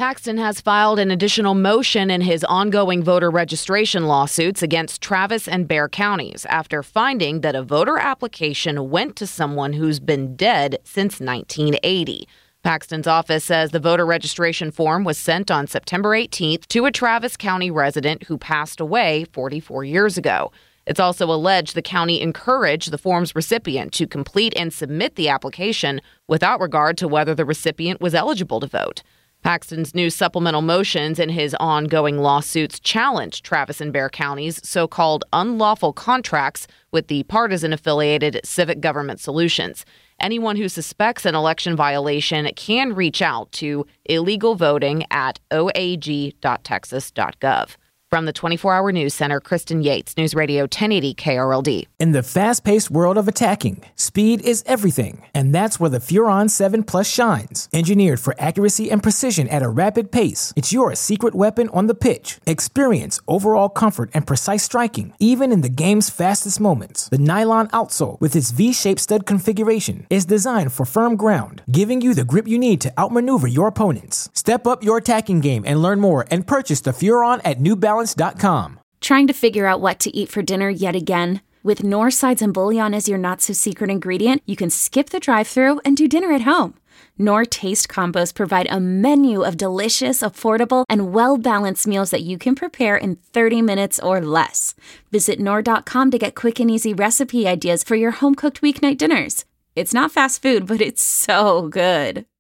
Paxton has filed an additional motion in his ongoing voter registration lawsuits against Travis and Bexar counties after finding that a voter application went to someone who's been dead since 1980. Paxton's office says the voter registration form was sent on September 18th to a Travis County resident who passed away 44 years ago. It's also alleged the county encouraged the form's recipient to complete and submit the application without regard to whether the recipient was eligible to vote. Paxton's new supplemental motions in his ongoing lawsuits challenge Travis and Bexar counties' so-called unlawful contracts with the partisan-affiliated Civic Government Solutions. Anyone who suspects an election violation can reach out to illegalvoting@oag.texas.gov. From the 24-Hour News Center, Kristen Yates, News Radio 1080 KRLD. In the fast-paced world of attacking, speed is everything, and that's where the Furon 7 Plus shines. Engineered for accuracy and precision at a rapid pace, it's your secret weapon on the pitch. Experience overall comfort and precise striking, even in the game's fastest moments. The nylon outsole, with its V-shaped stud configuration, is designed for firm ground, giving you the grip you need to outmaneuver your opponents. Step up your attacking game and learn more and purchase the Furon at New Balance. Trying to figure out what to eat for dinner yet again? With Knorr sides and bouillon as your not-so-secret ingredient, you can skip the drive-thru and do dinner at home. Knorr Taste Combos provide a menu of delicious, affordable, and well-balanced meals that you can prepare in 30 minutes or less. Visit Knorr.com to get quick and easy recipe ideas for your home-cooked weeknight dinners. It's not fast food, but it's so good.